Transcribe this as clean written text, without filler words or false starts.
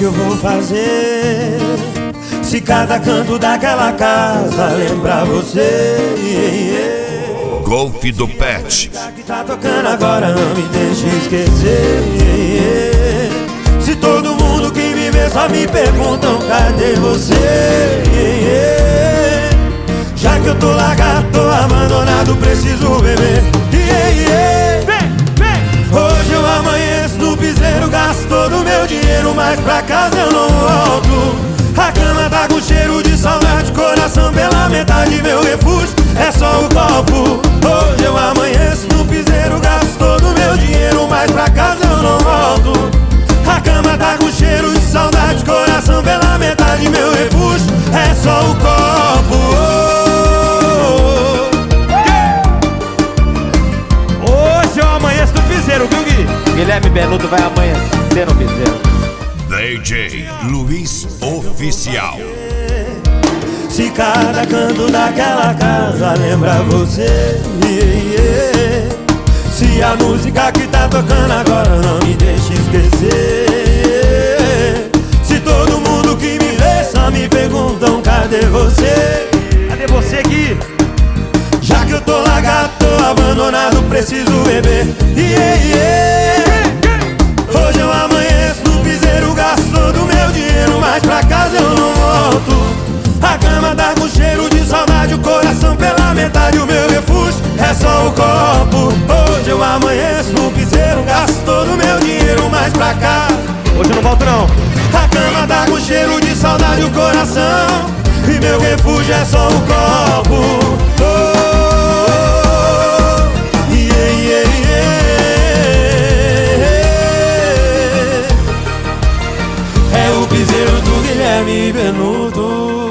que eu vou fazer se cada canto daquela casa lembrar você? Golf do Pet. Que tá tocando agora não me deixe esquecer. Se todo mundo que me vê só me perguntam cadê você? Já que eu tô largado, tô abandonado, preciso beber. Hoje eu amanheço no piseiro, gasto todo o meu dinheiro, mas pra casa eu não volto. A cama tá com cheiro de saudade, coração pela metade, meu refúgio é só o copo. Hoje eu amanheço no piseiro, gasto todo o meu dinheiro, mas pra casa eu não volto. A cama tá com cheiro de saudade, coração pela metade, meu refúgio é só o copo. Hoje eu amanheço no piseiro, viu, Gui? Guilherme Benuto vai amanhecer no piseiro. DJ Luiz Oficial. Se cada canto daquela casa lembra você, se a música que tá tocando agora não me deixa esquecer. Se todo mundo que me vê só me perguntam cadê você? Cadê você, Gui? Já que eu tô largado, tô abandonado, preciso beber. Hoje eu amanheço no piseiro, gasto todo o meu dinheiro, mas pra casa eu não volto. A cama tá com cheiro de saudade, o coração pela metade, o meu refúgio é só o copo. Hoje eu amanheço no piseiro, gasto todo o meu dinheiro, mas pra cá hoje eu não volto não. a cama tá com cheiro de saudade, o coração, e meu refúgio é só o copo. É o piseiro do Guilherme Benuto.